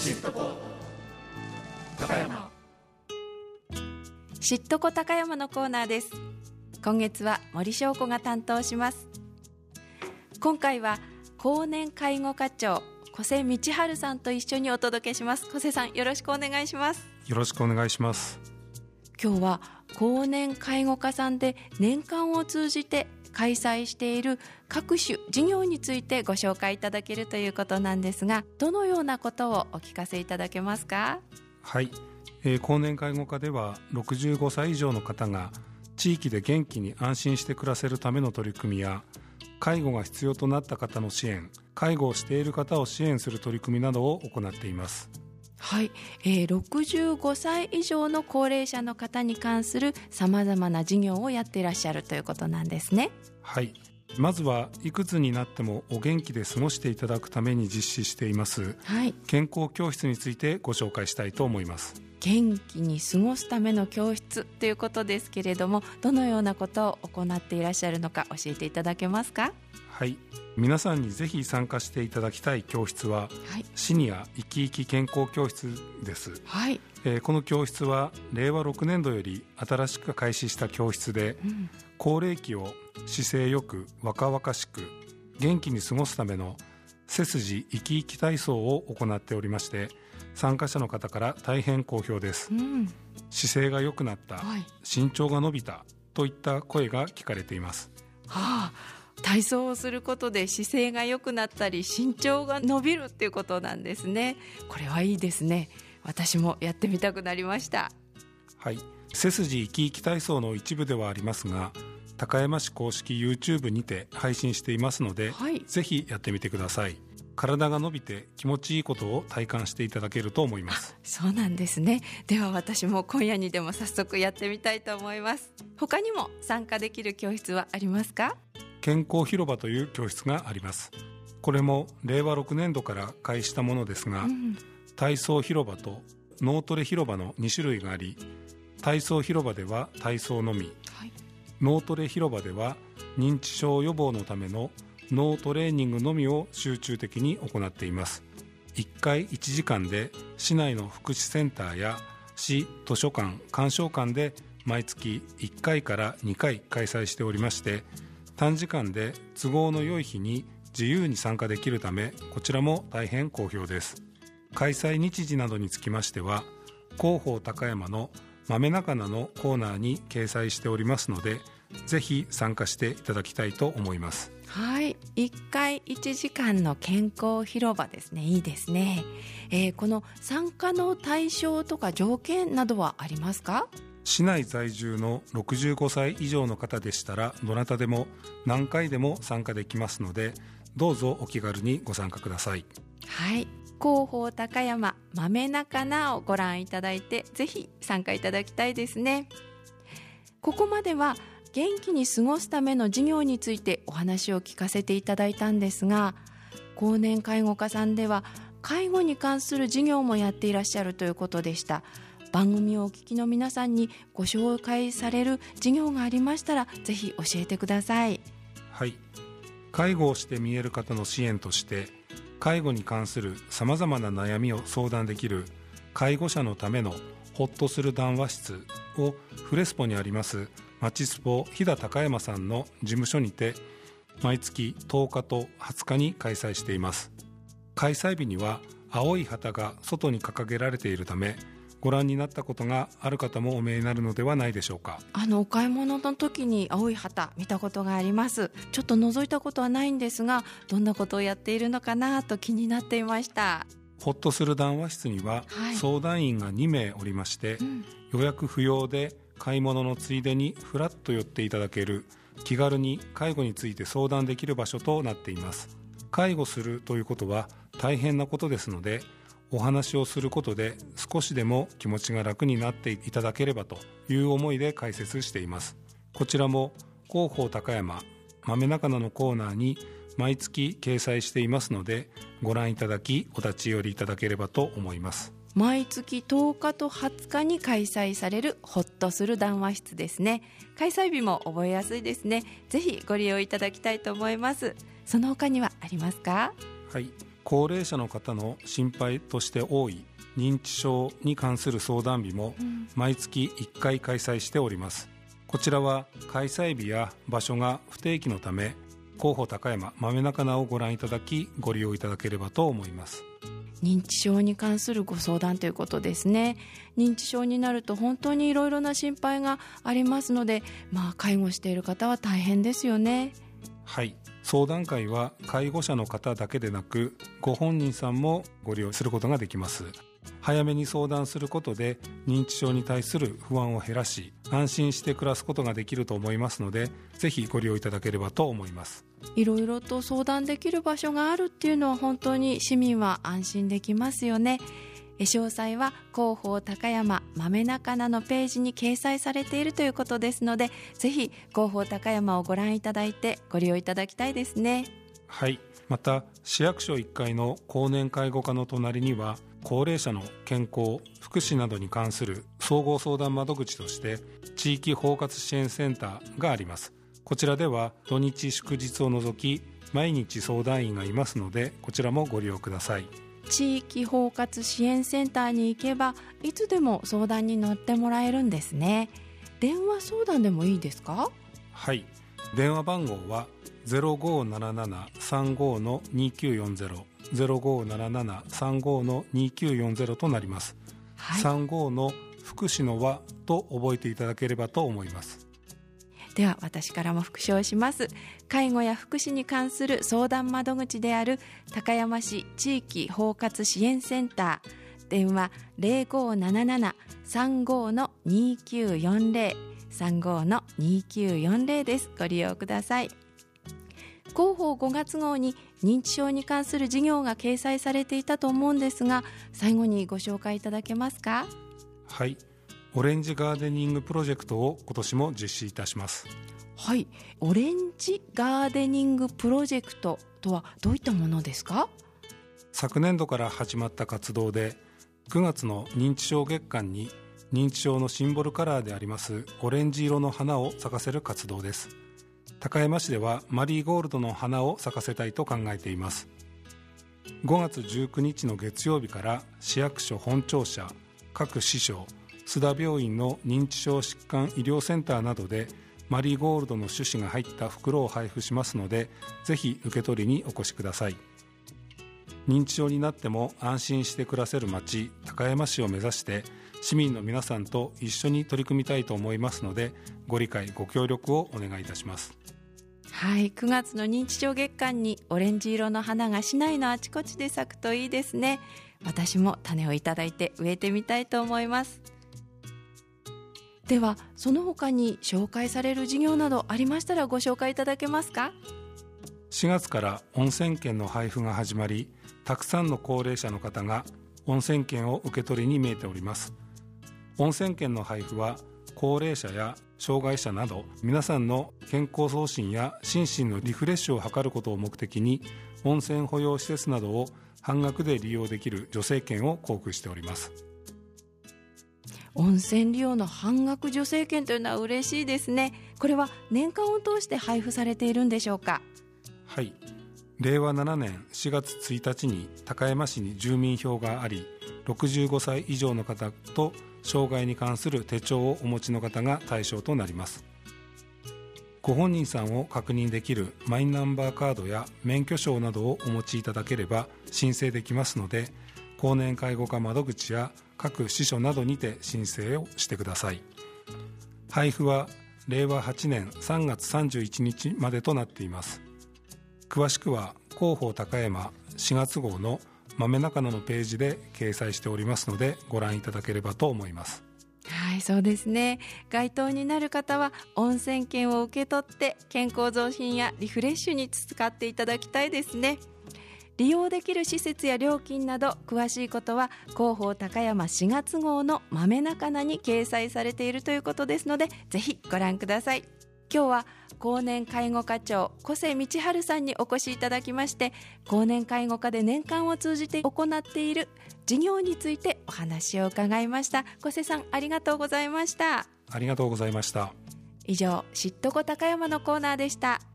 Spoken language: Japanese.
シットコ高山。 しっとこ高山のコーナーです。今月は森翔子が担当します。今回は後年介護課長小瀬道春さんと一緒にお届けします。小瀬さん、よろしくお願いします。 よろしくお願いします。 今日は後年介護課さんで年間を通じて開催している各種事業についてご紹介いただけるということなんですが、どのようなことをお聞かせいただけますか？ はい、後年介護課では65歳以上の方が地域で元気に安心して暮らせるための取り組みや、介護が必要となった方の支援、介護をしている方を支援する取り組みなどを行っています。 はい、65歳以上の高齢者の方に関するさまざまな事業をやっていらっしゃるということなんですね。 はい、まずはいくつになってもお元気で過ごしていただくために実施しています、 はい、 健康教室についてご紹介したいと思います。 元気に過ごすための教室ということですけれども、どのようなことを行っていらっしゃるのか教えていただけますか？ はい、皆さんにぜひ参加していただきたい教室は、はい、シニア生き生き健康教室です、 はい。 この教室は令和6年度より新しく開始した教室で、高齢期を姿勢よく若々しく元気に過ごすための背筋生き生き体操を行っておりまして、参加者の方から大変好評です、姿勢が良くなった、はい、身長が伸びたといった声が聞かれています。 はあ、体操をすることで姿勢が良くなったり身長が伸びるっていうことなんですね。これはいいですね。私もやってみたくなりました。 はい、背筋生き生き体操の一部ではありますが、高山市公式 YouTube にて配信していますので、はい、ぜひやってみてください。体が伸びて気持ちいいことを体感していただけると思います。 そうなんですね。では私も今夜にでも早速やってみたいと思います。他にも参加できる教室はありますか？ 健康広場という教室があります。これも令和6年度から開始したものですが、体操広場と脳トレ広場の2種類があり、体操広場では体操のみ、はい、脳トレ広場では認知症予防のための脳トレーニングのみを集中的に行っています。1回1時間で市内の福祉センターや市図書館鑑賞館で毎月1回から2回開催しておりまして、短時間で都合の良い日に自由に参加できるため、こちらも大変好評です。開催日時などにつきましては、広報高山の豆中菜のコーナーに掲載しておりますので、ぜひ参加していただきたいと思います。 はい、1回1時間の健康広場ですね。いいですね。この参加の対象とか条件などはありますか？ 市内在住の65歳以上の方でしたら、どなたでも何回でも参加できますので、どうぞお気軽にご参加ください。 はい、広報高山豆中菜をご覧いただいて、ぜひ参加いただきたいですね。ここまでは元気に過ごすための事業についてお話を聞かせていただいたんですが、後年介護課さんでは介護に関する事業もやっていらっしゃるということでした。番組をお聞きの皆さんにご紹介される事業がありましたら、ぜひ教えてください。 はい、介護をして見える方の支援として、介護に関するさまざまな悩みを相談できる介護者のためのホッとする談話室をフレスポにありますまちスポ飛騨高山さんの事務所にて毎月10日と20日に開催しています。開催日には青い旗が外に掲げられているため、ご覧になったことがある方もお見えになるのではないでしょうか。 お買い物の時に青い旗見たことがあります。ちょっと覗いたことはないんですが、どんなことをやっているのかなと気になっていました。 ホッとする談話室には、はい、相談員が2名おりまして、予約不要で買い物のついでにフラッと寄っていただける、気軽に介護について相談できる場所となっています。介護するということは大変なことですので、お話をすることで少しでも気持ちが楽になっていただければという思いで開設しています。こちらも広報高山豆中菜のコーナーに毎月掲載していますので、ご覧いただきお立ち寄りいただければと思います。 毎月10日と20日に開催されるホッとする談話室ですね。開催日も覚えやすいですね。ぜひご利用いただきたいと思います。その他にはありますか？ はい、 高齢者の方の心配として多い認知症に関する相談日も毎月1回開催しております。こちらは開催日や場所が不定期のため、広報高山豆中菜をご覧いただきご利用いただければと思います。 認知症に関するご相談ということですね。認知症になると本当にいろいろな心配がありますので、介護している方は大変ですよね。 はい、相談会は介護者の方だけでなくご本人さんもご利用することができます。早めに相談することで認知症に対する不安を減らし、安心して暮らすことができると思いますので、ぜひご利用いただければと思います。 いろいろと相談できる場所があるっていうのは本当に市民は安心できますよね。詳細は広報高山豆中菜のページに掲載されているということですので、ぜひ広報高山をご覧いただいてご利用いただきたいですね。 はい、また市役所1階の高年介護課の隣には高齢者の健康福祉などに関する総合相談窓口として地域包括支援センターがあります。こちらでは土日祝日を除き毎日相談員がいますので、こちらもご利用ください。 地域包括支援センターに行けばいつでも相談に乗ってもらえるんですね。電話相談でもいいですか？ はい、電話番号は 0577-35-2940 0577-35-2940 となります。はい、35の福祉の輪と覚えていただければと思います。 では私からも復唱します。介護や福祉に関する相談窓口である高山市地域包括支援センター、電話 0577-35-2940 35-2940 です。ご利用ください。広報5月号に認知症に関する事業が掲載されていたと思うんですが、最後にご紹介いただけますか？ はい、オレンジガーデニングプロジェクトを今年も実施いたします。 はい、オレンジガーデニングプロジェクトとはどういったものですか？ 昨年度から始まった活動で、9月の認知症月間に認知症のシンボルカラーでありますオレンジ色の花を咲かせる活動です。高山市ではマリーゴールドの花を咲かせたいと考えています。5月19日の月曜日から市役所本庁舎、各支所、須田病院の認知症疾患医療センターなどでマリーゴールドの種子が入った袋を配布しますので、ぜひ受け取りにお越しください。認知症になっても安心して暮らせる町高山市を目指して市民の皆さんと一緒に取り組みたいと思いますので、ご理解ご協力をお願いいたします。 はい、9月の認知症月間にオレンジ色の花が市内のあちこちで咲くといいですね。私も種をいただいて植えてみたいと思います。ではその他に紹介される事業などありましたらご紹介いただけますか？ 4月から温泉券の配布が始まり、たくさんの高齢者の方が温泉券を受け取りに見えております。温泉券の配布は高齢者や障害者など皆さんの健康増進や心身のリフレッシュを図ることを目的に、温泉保養施設などを半額で利用できる助成券を交付しております。 温泉利用の半額助成券というのは嬉しいですね。これは年間を通して配布されているんでしょうか？ はい、令和7年4月1日に高山市に住民票があり、65歳以上の方と障害に関する手帳をお持ちの方が対象となります。ご本人さんを確認できるマイナンバーカードや免許証などをお持ちいただければ申請できますので、高年介護課窓口や各支所などにて申請をしてください。配布は令和8年3月31日までとなっています。詳しくは広報高山4月号の豆中菜のページで掲載しておりますので、ご覧いただければと思います。 はい、そうですね。該当になる方は温泉券を受け取って健康増進やリフレッシュに使っていただきたいですね。利用できる施設や料金など詳しいことは広報高山4月号の豆中菜に掲載されているということですので、ぜひご覧ください。今日は高年介護課長小瀬道春さんにお越しいただきまして、高年介護課で年間を通じて行っている事業についてお話を伺いました。小瀬さん、ありがとうございました。 ありがとうございました。 以上、知っとこ高山のコーナーでした。